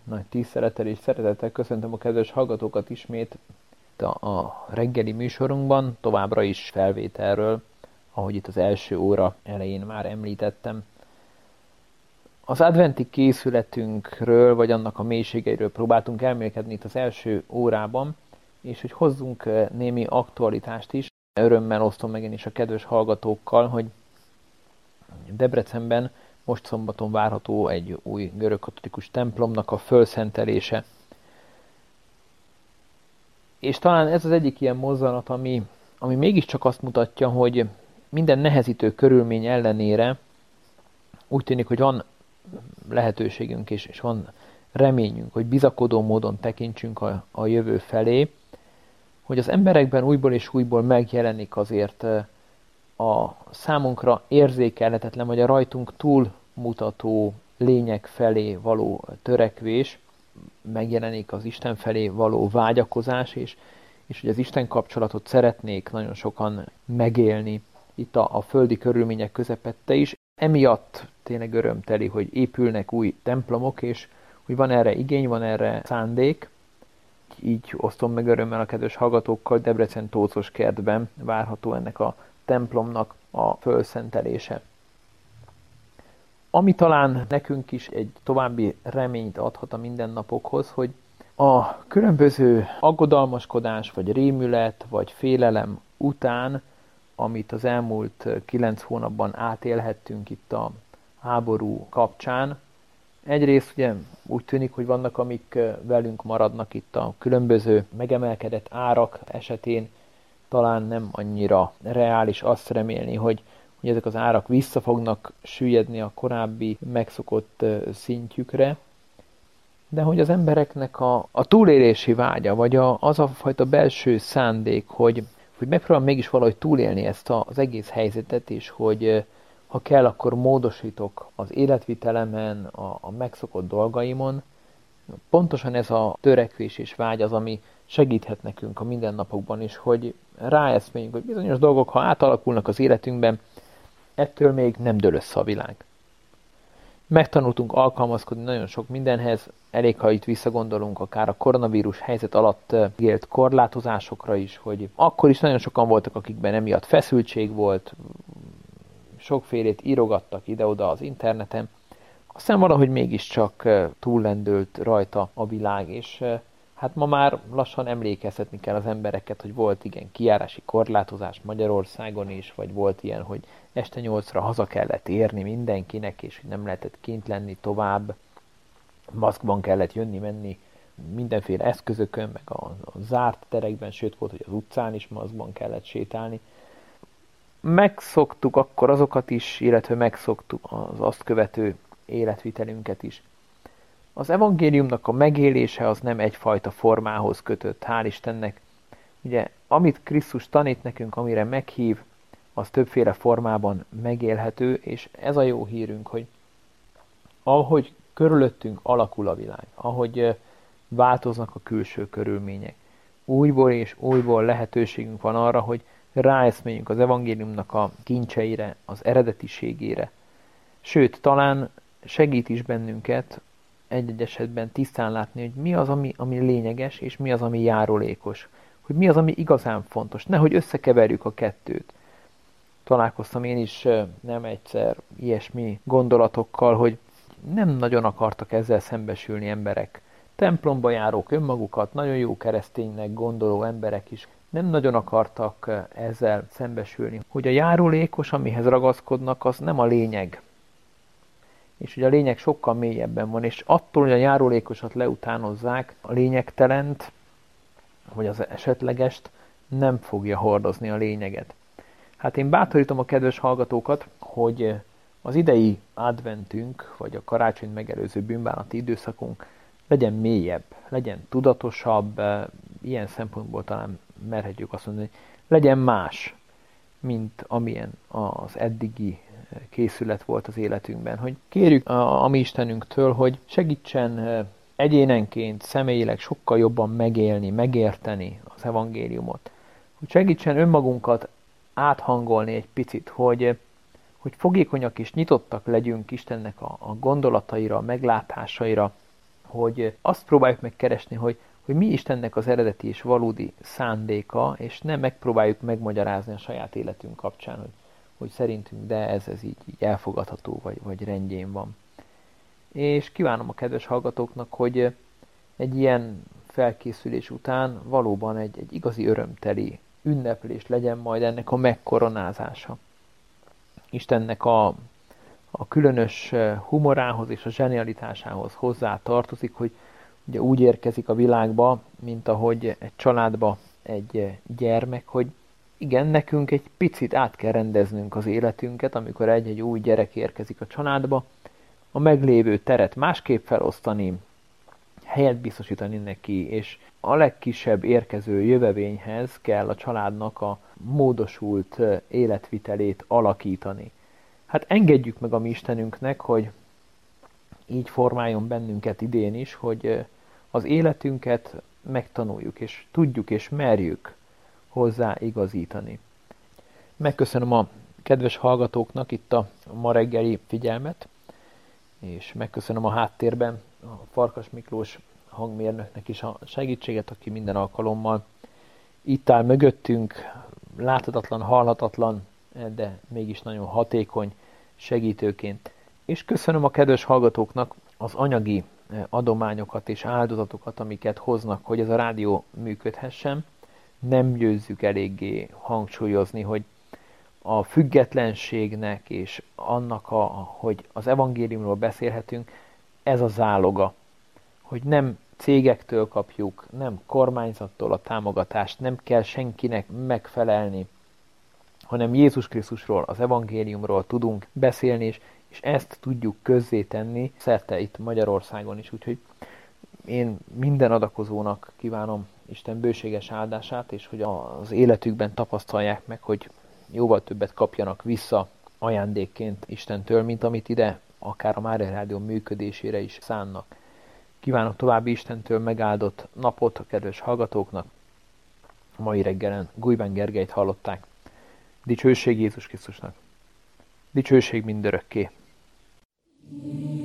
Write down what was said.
Nagy tisztelettel és szeretettel köszöntöm a kedves hallgatókat ismét a reggeli műsorunkban, továbbra is felvételről, ahogy itt az első óra elején már említettem. Az adventi készületünkről, vagy annak a mélységeiről próbáltunk elmélkedni itt az első órában, és hogy hozzunk némi aktualitást is. Örömmel osztom meg én is a kedves hallgatókkal, hogy Debrecenben most szombaton várható egy új görögkatolikus templomnak a fölszentelése. És talán ez az egyik ilyen mozzanat, ami mégiscsak azt mutatja, hogy minden nehezítő körülmény ellenére úgy tűnik, hogy van lehetőségünk és van reményünk, hogy bizakodó módon tekintsünk a jövő felé, hogy az emberekben újból és újból megjelenik azért a számunkra érzékelhetetlen, vagy a rajtunk túlmutató lények felé való törekvés, megjelenik az Isten felé való vágyakozás, és hogy az Isten kapcsolatot szeretnék nagyon sokan megélni itt a földi körülmények közepette is. Emiatt tényleg örömteli, hogy épülnek új templomok, és hogy van erre igény, van erre szándék. Így osztom meg örömmel a kedves hallgatókkal, Debrecen Tócos kertben várható ennek a templomnak a fölszentelése. Ami talán nekünk is egy további reményt adhat a mindennapokhoz, hogy a különböző aggodalmaskodás, vagy rémület, vagy félelem után, amit az elmúlt 9 hónapban átélhettünk itt a háború kapcsán, egyrészt ugye úgy tűnik, hogy vannak, amik velünk maradnak itt a különböző megemelkedett árak esetén, talán nem annyira reális azt remélni, hogy ezek az árak vissza fognak süllyedni a korábbi megszokott szintjükre, de hogy az embereknek a túlélési vágya, vagy az a fajta belső szándék, hogy megpróbálom mégis valahogy túlélni ezt az egész helyzetet, és hogy ha kell, akkor módosítok az életvitelemen, a megszokott dolgaimon. Pontosan ez a törekvés és vágy az, ami segíthet nekünk a mindennapokban is, hogy ráeszméljünk, hogy bizonyos dolgok, ha átalakulnak az életünkben, ettől még nem dől össze a világ. Megtanultunk alkalmazkodni nagyon sok mindenhez, elég, ha itt visszagondolunk akár a koronavírus helyzet alatt élt korlátozásokra is, hogy akkor is nagyon sokan voltak, akikben emiatt feszültség volt, sokfélét írogattak ide-oda az interneten, aztán valahogy mégiscsak túllendült rajta a világ, és hát ma már lassan emlékeztetni kell az embereket, hogy volt igen kijárási korlátozás Magyarországon is, vagy volt ilyen, hogy este 8-ra haza kellett érni mindenkinek, és hogy nem lehetett kint lenni tovább, maszkban kellett jönni-menni mindenféle eszközökön, meg a zárt terekben, sőt volt, hogy az utcán is maszkban kellett sétálni. Megszoktuk akkor azokat is, illetve megszoktuk az azt követő életvitelünket is. Az evangéliumnak a megélése az nem egyfajta formához kötött, hál' Istennek. Ugye, amit Krisztus tanít nekünk, amire meghív, az többféle formában megélhető, és ez a jó hírünk, hogy ahogy körülöttünk alakul a világ, ahogy változnak a külső körülmények, újból és újból lehetőségünk van arra, hogy ráeszméljünk az evangéliumnak a kincseire, az eredetiségére. Sőt, talán segít is bennünket egy-egy esetben tisztán látni, hogy mi az, ami lényeges, és mi az, ami járulékos. Hogy mi az, ami igazán fontos. Nehogy összekeverjük a kettőt. Találkoztam én is nem egyszer ilyesmi gondolatokkal, hogy nem nagyon akartak ezzel szembesülni emberek. Templomba járók önmagukat, nagyon jó kereszténynek gondoló emberek is nem nagyon akartak ezzel szembesülni. Hogy a járulékos, amihez ragaszkodnak, az nem a lényeg. És hogy a lényeg sokkal mélyebben van, és attól, hogy a járulékosat leutánozzák, a lényegtelent, vagy az esetlegest nem fogja hordozni a lényeget. Hát én bátorítom a kedves hallgatókat, hogy az idei adventünk, vagy a karácsonyt megelőző bűnbánati időszakunk legyen mélyebb, legyen tudatosabb, ilyen szempontból talán merhetjük azt mondani, hogy legyen más, mint amilyen az eddigi készület volt az életünkben. Hogy kérjük a mi Istenünktől, hogy segítsen egyénenként, személyileg sokkal jobban megélni, megérteni az evangéliumot. Hogy segítsen önmagunkat áthangolni egy picit, hogy fogékonyak és nyitottak legyünk Istennek a gondolataira, a meglátásaira, hogy azt próbáljuk megkeresni, hogy mi Istennek az eredeti és valódi szándéka, és nem megpróbáljuk megmagyarázni a saját életünk kapcsán, hogy szerintünk de ez így elfogadható, vagy rendjén van. És kívánom a kedves hallgatóknak, hogy egy ilyen felkészülés után valóban egy igazi örömteli ünneplés legyen majd ennek a megkoronázása. Istennek a különös humorához és a zsenialitásához hozzá tartozik, hogy ugye úgy érkezik a világba, mint ahogy egy családba egy gyermek, hogy igen, nekünk egy picit át kell rendeznünk az életünket, amikor egy új gyerek érkezik a családba, a meglévő teret másképp felosztani, helyet biztosítani neki, és a legkisebb érkező jövevényhez kell a családnak a módosult életvitelét alakítani. Hát engedjük meg a mi Istenünknek, hogy így formáljon bennünket idén is, hogy az életünket megtanuljuk, és tudjuk, és merjük hozzá igazítani. Megköszönöm a kedves hallgatóknak itt a ma reggeli figyelmet, és megköszönöm a háttérben a Farkas Miklós hangmérnöknek is a segítséget, aki minden alkalommal itt áll mögöttünk, láthatatlan, hallhatatlan, de mégis nagyon hatékony segítőként. És köszönöm a kedves hallgatóknak az anyagi adományokat és áldozatokat, amiket hoznak, hogy ez a rádió működhessen. Nem győzzük eléggé hangsúlyozni, hogy a függetlenségnek és annak, hogy az evangéliumról beszélhetünk, ez a záloga, hogy nem cégektől kapjuk, nem kormányzattól a támogatást, nem kell senkinek megfelelni, hanem Jézus Krisztusról, az evangéliumról tudunk beszélni, és ezt tudjuk közzétenni szerte itt Magyarországon is. Úgyhogy én minden adakozónak kívánom Isten bőséges áldását, és hogy az életükben tapasztalják meg, hogy jóval többet kapjanak vissza ajándékként Istentől, mint amit ide akár a Mária Rádió működésére is szánnak. Kívánok további Istentől megáldott napot a kedves hallgatóknak. A mai reggelen Gulyben Gergelyt hallották. Dicsőség Jézus Krisztusnak. Dicsőség mindörökké.